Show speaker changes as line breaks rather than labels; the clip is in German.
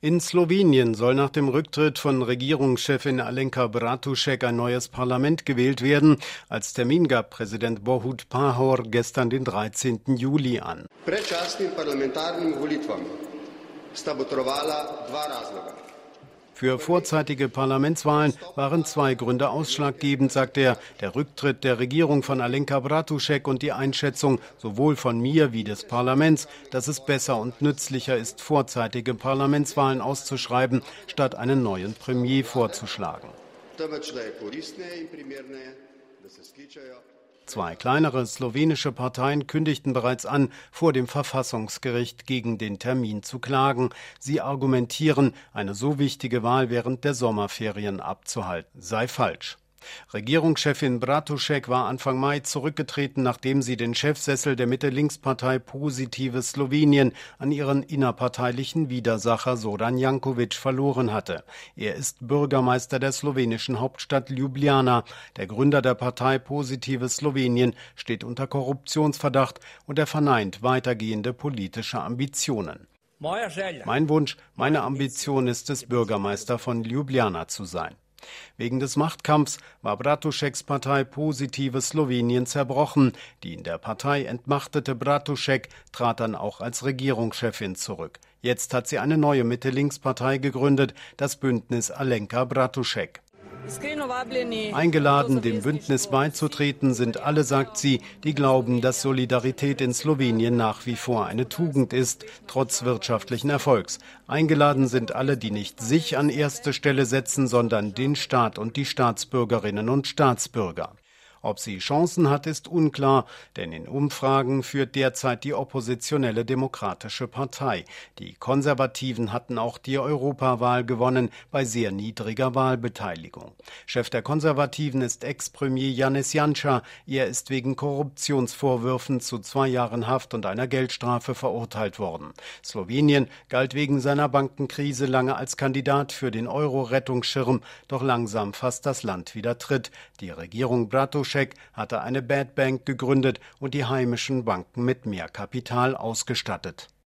In Slowenien soll nach dem Rücktritt von Regierungschefin Alenka Bratušek ein neues Parlament gewählt werden. Als Termin gab Präsident Borut Pahor gestern den 13. Juli an. Für vorzeitige Parlamentswahlen waren zwei Gründe ausschlaggebend, sagt er. Der Rücktritt der Regierung von Alenka Bratušek und die Einschätzung sowohl von mir wie des Parlaments, dass es besser und nützlicher ist, vorzeitige Parlamentswahlen auszuschreiben, statt einen neuen Premier vorzuschlagen. Zwei kleinere slowenische Parteien kündigten bereits an, vor dem Verfassungsgericht gegen den Termin zu klagen. Sie argumentieren, eine so wichtige Wahl während der Sommerferien abzuhalten sei falsch. Regierungschefin Bratušek war Anfang Mai zurückgetreten, nachdem sie den Chefsessel der Mitte-Links-Partei Positive Slowenien an ihren innerparteilichen Widersacher Zoran Janković verloren hatte. Er ist Bürgermeister der slowenischen Hauptstadt Ljubljana. Der Gründer der Partei Positive Slowenien steht unter Korruptionsverdacht und er verneint weitergehende politische Ambitionen. Mein Wunsch, meine Ambition ist es, Bürgermeister von Ljubljana zu sein. Wegen des Machtkampfs war Bratušeks Partei Positive Slowenien zerbrochen. Die in der Partei entmachtete Bratušek trat dann auch als Regierungschefin zurück. Jetzt hat sie eine neue Mitte-Links-Partei gegründet, das Bündnis Alenka Bratušek. Eingeladen, dem Bündnis beizutreten, sind alle, sagt sie, die glauben, dass Solidarität in Slowenien nach wie vor eine Tugend ist, trotz wirtschaftlichen Erfolgs. Eingeladen sind alle, die nicht sich an erste Stelle setzen, sondern den Staat und die Staatsbürgerinnen und Staatsbürger. Ob sie Chancen hat, ist unklar, denn in Umfragen führt derzeit die oppositionelle Demokratische Partei. Die Konservativen hatten auch die Europawahl gewonnen, bei sehr niedriger Wahlbeteiligung. Chef der Konservativen ist Ex-Premier Janez Janša. Er ist wegen Korruptionsvorwürfen zu 2 Jahren Haft und einer Geldstrafe verurteilt worden. Slowenien galt wegen seiner Bankenkrise lange als Kandidat für den Euro-Rettungsschirm, doch langsam fasst das Land wieder Tritt. Die Regierung Bratušek hatte eine Bad Bank gegründet und die heimischen Banken mit mehr Kapital ausgestattet.